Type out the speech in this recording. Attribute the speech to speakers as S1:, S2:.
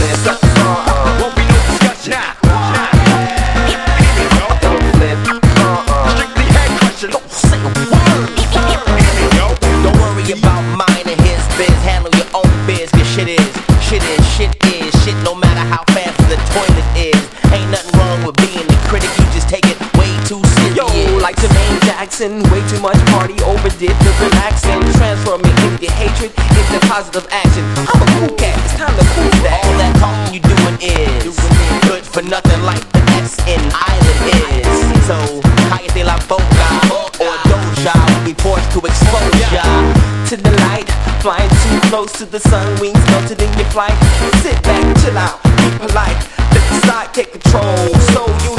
S1: flip. Won't be no discussion. Don't flip. Strictly head crushing. Don't say a word. Don't worry about mine and his biz. Handle your own biz, cause shit is shit no matter how fast the toilet is. Ain't nothing wrong with being a critic, you just take it way too serious.
S2: Yo, like Jermaine Jackson, way too much party, overdid the relaxing. Transforming into hatred into positive action. I'm a cool cat, it's time to cool that.
S1: All that talking you doing is good for nothing like the S in island is. So, cállate la boca or doja, we be forced to expose ya
S2: to the light, flying too close to the sun, wings melted in your flight. Sit back, chill out, be polite, let the side take control. So you